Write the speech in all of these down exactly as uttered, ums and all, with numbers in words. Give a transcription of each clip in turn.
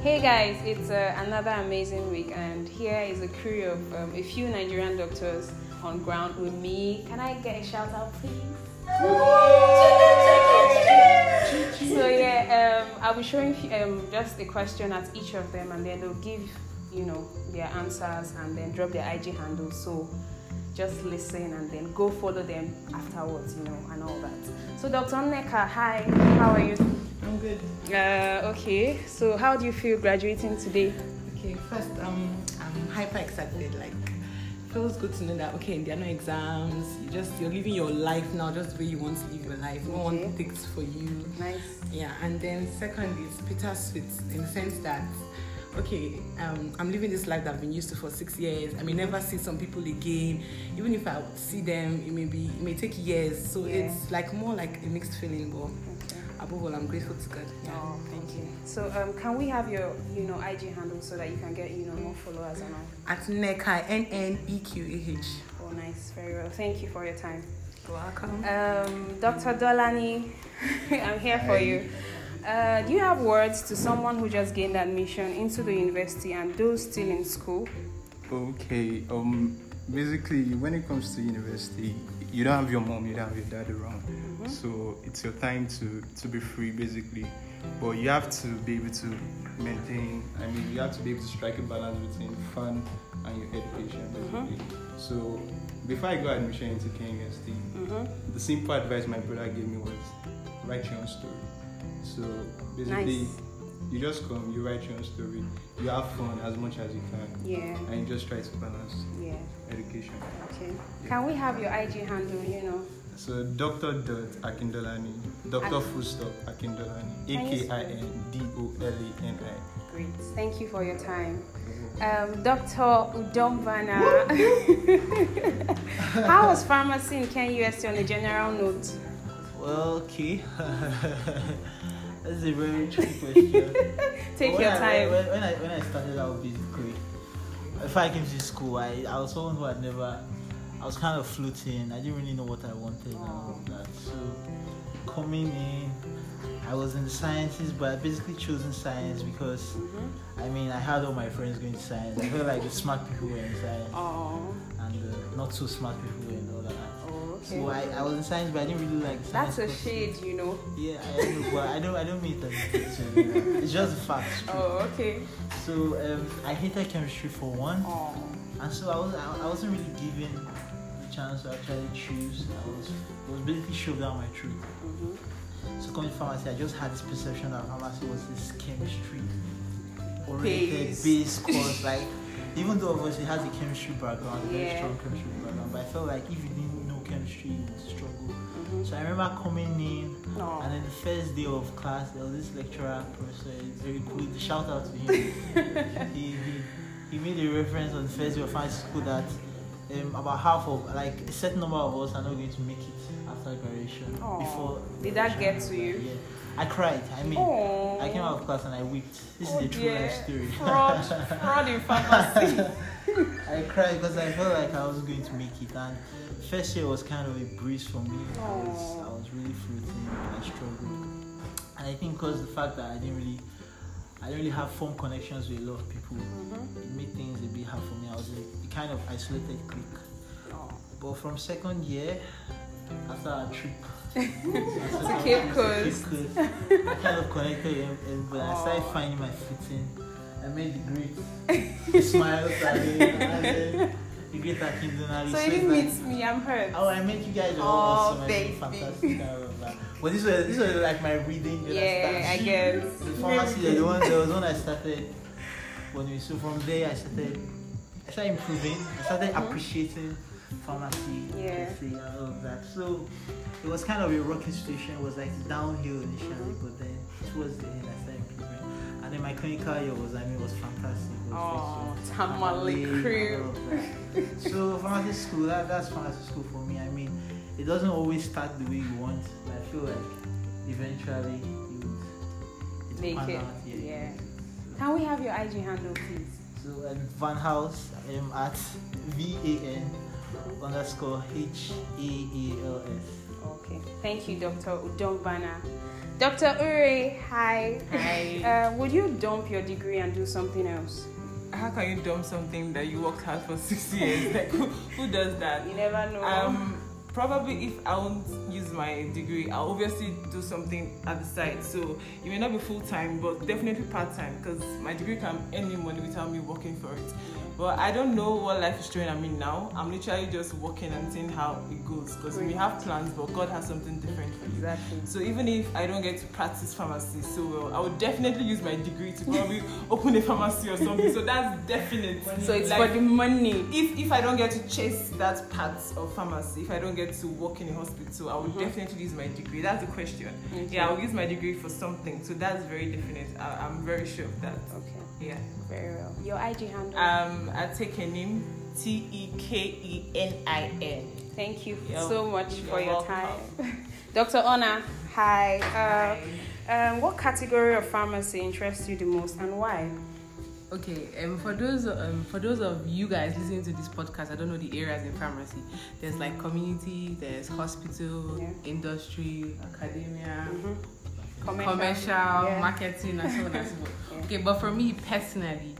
Hey guys, it's uh, another amazing week, and here is a crew of um, a few Nigerian doctors on ground with me. Can I get a shout out, please? So yeah, um, I'll be showing um, just a question at each of them, and then they'll give, you know, their answers and then drop their I G handles. So just listen and then go follow them afterwards, you know, and all that. So Doctor Nneka, hi, how are you? I'm good. Uh, okay, so how do you feel graduating today? Okay, first, um, I'm hyper excited. Like, feels good to know that okay, there are no exams. You just you're living your life now, just the way you want to live your life. No Okay. one takes for you. Nice. Yeah, and then second is bittersweet in the sense that okay, um, I'm living this life that I've been used to for six years. I may never see some people again. Even if I see them, it may be it may take years. So Yeah. it's like more like a mixed feeling, but. Okay. Above all, I'm grateful to God. Yeah. Oh, thank you. So, um, can we have your, you know, I G handle so that you can get, you know, more followers and all? At Nneka, N N E Q A H. Oh, nice. Very well. Thank you for your time. You're welcome. Um, Doctor Dolani, I'm here for you. Uh, do you have words to someone who just gained admission into the university and those still in school? Okay, um, basically, when it comes to university, you don't have your mom, you don't have your dad around. Mm-hmm. So it's your time to, to be free, basically. But you have to be able to maintain, I mean, you have to be able to strike a balance between fun and your education, basically. Mm-hmm. So before I got admission into K U S T, Mm-hmm. the simple advice my brother gave me was write your own story. So basically, Nice. you just come, you write your own story, you have fun as much as you can, Yeah. and you just try to balance Yeah. education. Okay. Can we have your I G handle, you know? So Doctor Dot Akindolani, Doctor Ak- Full Stop Akindolani, Can you A K I N D O L A N I. Great. Thank you for your time. Um, Doctor Udombana. How was pharmacy in K U S T on a general note? Well, okay. That's a very tricky question. Take When your I- time. When, when I when I started out basically, before I came to school, I, I was someone who had never. I was kind of floating. I didn't really know what I wanted and all of that. So coming in, I was in the sciences, but I basically chosen science because Mm-hmm. I mean I had all my friends going to science. I felt like the smart people were in science Oh. and the not so smart people were in all that. Oh, okay. So I, I was in science, but I didn't really like science. That's a courses. shade, you know. Yeah, I know, but I don't. I don't mean it as a picture. It's just a fact. It's true. Oh, okay. So um, I hated chemistry for one, Oh. and so I was. I, I wasn't really given the chance to actually choose. I was. It was basically shoved down my throat. Mm-hmm. So coming to pharmacy, I just had this perception that pharmacy was this chemistry oriented Base. base course. Like, even though obviously it has a chemistry background, a very Yeah. strong chemistry background, but I felt like if you didn't know chemistry, you would struggle. Mm-hmm. So I remember coming in. No. And then the first day of class, there was this lecturer, professor, he's very cool. Shout out to him. he, he he made a reference on the first day of pharmacy school that um, about half of, like a certain number of us are not going to make it after graduation. Aw. Before Did that graduation. get to you? Yeah. I cried. I mean, Oh. I came out of class and I wept. This Oh is a true dear. life story. Fraud, fraud in pharmacy. I cried because I felt like I wasn't going to make it. And first year was kind of a breeze for me. I was, I was really floating. I struggled. And I think because the fact that I didn't really, I didn't really have firm connections with a lot of people, Mm-hmm. it made things a bit hard for me. I was a, a kind of isolated clique. Oh. But from second year, after our trip To Cape Coast. Cape Coast, I kind of connected with everybody. I started Aw. finding my footing. I made the great smiles and then, and then the great Akindonali. So you it's didn't like, meet me, I'm hurt. oh, I met you guys Oh, all awesome. I baby. mean, fantastic. I love that. But this was this was like my reading. You Yeah, I understand? guess. The pharmacy, the one there was one I started. When we so from there, I started. I started improving. I started Mhm. appreciating pharmacy. Yeah. let's say, and all of that. So it was kind of a rocky situation. It was like downhill initially, Mhm. but then towards the end, I started improving. And then my clinical year was, I mean, was fantastic. It was Oh, just so Tamale amazing, crew. all of that. So pharmacy school, that, that's pharmacy school for me. I mean, it doesn't always start the way you want, but I feel like eventually you would it's Make pan it. out, Yeah. Can we have your I G handle, please? So um, Van House, I am at V A N underscore H A A L S. Okay. Thank you, Doctor Udombana. Doctor Ure, hi. Hi. Uh, would you dump your degree and do something else? How can you dump something that you worked hard for six years? Like, who, who does that? You never know. Um, probably if I won't use my degree, I'll obviously do something at the side. So it may not be full time, but definitely part time, because my degree can earn me money without me working for it. But I don't know what life is throwing at me now. I'm literally just working and seeing how it goes, because we have plans, but God has something different for you. Exactly. So even if I don't get to practice pharmacy so well, I would definitely use my degree to probably open a pharmacy or something. So that's definite. So it's like, for the money. If if I don't get to chase that part of pharmacy, if I don't get to work in a hospital, I would mm-hmm. definitely use my degree. That's the question. Okay. Yeah, I'll use my degree for something. So that's very definite. I, I'm very sure of that. Okay. Yeah. Very well. Your I G handle? Um, I take a name T E K E N I N. Thank you You're, so much for your welcome. time. Doctor Ona, hi. Uh, um, what category of pharmacy interests you the most and why? Okay, um, for those um, for those of you guys listening to this podcast, I don't know the areas in pharmacy. There's like community, there's hospital, yeah. industry, academia, mm-hmm. commercial, commercial yeah. marketing, and so on and so forth. Yeah. Okay, but for me personally,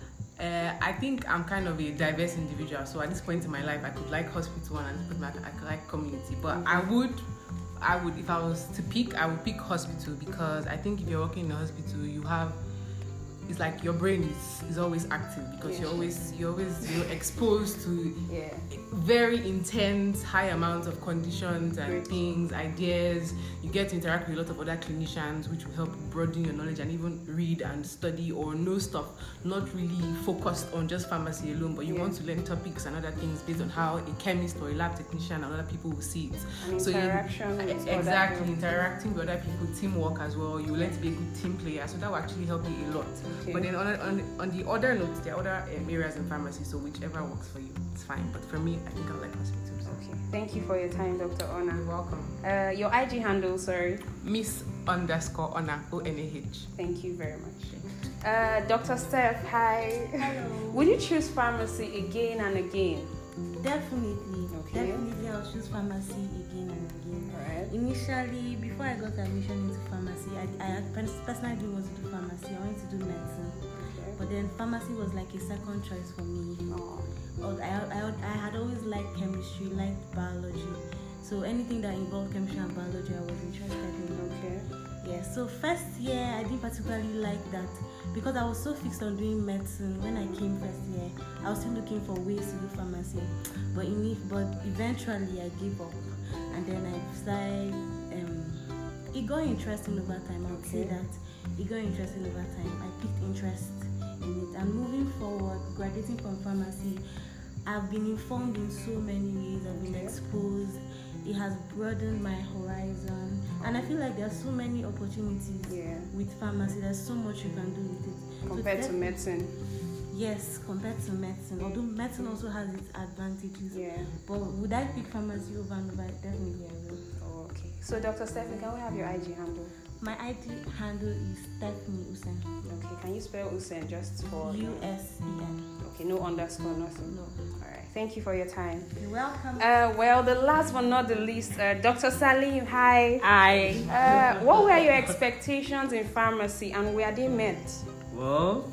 uh, I think I'm kind of a diverse individual. So at this point in my life, I could like hospital and at this point I could like community. But mm-hmm. I would, I would, if I was to pick, I would pick hospital, because I think if you're working in a hospital, you have. It's like your brain is, is always active, because yeah. you're always you're always you're exposed to yeah. very intense high amounts of conditions and Great. things, ideas. You get to interact with a lot of other clinicians, which will help broaden your knowledge and even read and study or know stuff not really focused on just pharmacy alone, but you yeah. want to learn topics and other things based on how a chemist or a lab technician and other people will see it. And so interaction you, with exactly interacting with other people, teamwork as well. You learn to be a good team player, so that will actually help you a lot. Okay. But then on, on on the other notes, there are other um, areas in pharmacy, so whichever works for you, it's fine. But for me, I think I like hospitals. Okay. Thank you for your time, Doctor Ona. You're welcome. Uh, your I G handle, sorry. Miss underscore Ona, O N A H. Thank you very much. Uh, Doctor Steph, hi. Hello. Would you choose pharmacy again and again? Definitely. Okay. Definitely, I'll choose pharmacy again and again. Alright. Initially, before I got admission into pharmacy, I, I personally didn't want to do pharmacy. I wanted to do medicine. Okay. But then pharmacy was like a second choice for me. Oh. I, I, I had always liked chemistry, liked biology. So anything that involved chemistry and biology, I was interested in. Okay. Yeah, so first year, I didn't particularly like that because I was so fixed on doing medicine. When I came first year, I was still looking for ways to do pharmacy. But in, but eventually, I gave up. And then I started, um, it got interesting over time. I would say that it got interesting over time. I picked interest in it. And moving forward, graduating from pharmacy, I've been informed in so many ways. I've been exposed. It has broadened my horizon, and I feel like there are so many opportunities yeah. with pharmacy. There's so much you can do with it compared so to medicine. Yes, compared to medicine. Although medicine also has its advantages. Yeah. But would I pick pharmacy over and over? Definitely I will. Oh, okay. So Doctor Stephanie, can we have your I G handle? My I G handle is Stephanie Usen. Okay. Can you spell Usen just for U S E N? Okay. No underscore, nothing. No. All right. Thank you for your time. You're welcome. Uh, well, the last but not the least, uh, Doctor Salim, hi. Hi. Uh, what were your expectations in pharmacy and were they met? Well,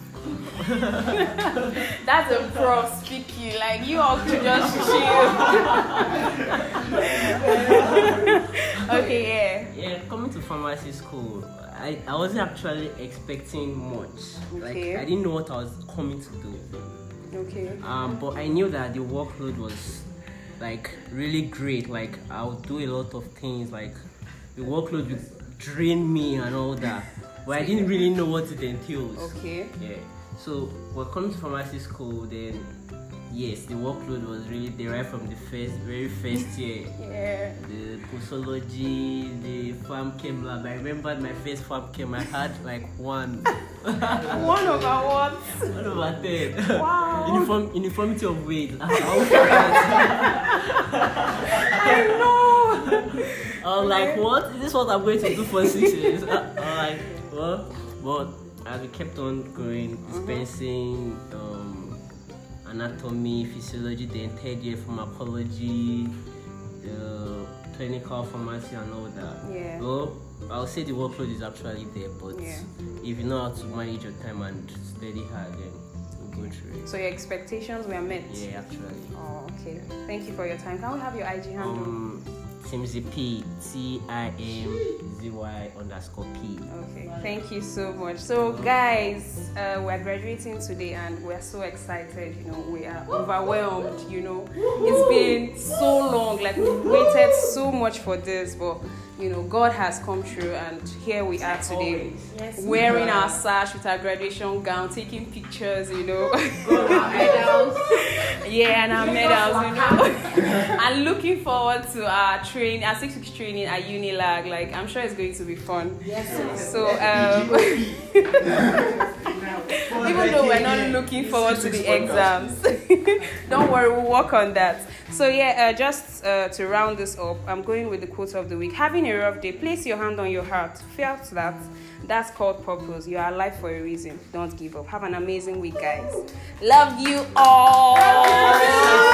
that's a prof speaking. Like you all to just chill. Okay, yeah. Yeah, coming to pharmacy school, I, I wasn't actually expecting much. Okay. Like I didn't know what I was coming to do. Okay. Um, but I knew that the workload was like really great. Like I would do a lot of things. Like the workload would drain me and all that. But I didn't really know what it entails. Okay. Yeah. So when coming to pharmacy school, then yes, the workload was really derived from the first, very first year. Yeah. The posology, the farm chem lab. I remembered my first farm chem. I had like one. One over what? One over ten. Wow. Uniform, uniformity of weight. I know. I was like, what? Is this what I'm going to do for six years? I was like, well, but as we kept on going, dispensing, um, anatomy, physiology, then third year pharmacology, uh, clinical pharmacy and all that. Yeah. Well, I'll say the workload is actually there, but Yeah. if you know how to manage your time and study hard, then we'll go through it. So your expectations were met. Yeah, actually. Oh, okay. Thank you for your time. Can we have your I G handle? Um, Timzy P, T I M Z Y underscore P. Okay, thank you so much. So, guys, uh, we're graduating today and we're so excited. You know, we are overwhelmed. You know, it's been so long, like we've waited so much for this, but you know, God has come true, and here we are today, Yes. wearing our sash with our graduation gown, taking pictures. You know, yeah, and our medals. You know, and looking forward to our train, our six weeks training at Unilag. Like, I'm sure it's going to be fun. Yes. So, um, even though we're not looking forward to the exams, don't worry, we'll work on that. So, yeah, uh, just uh, to round this up, I'm going with the quote of the week. Having a rough day, place your hand on your heart. Felt that. That's called purpose. You are alive for a reason. Don't give up. Have an amazing week, guys. Love you all.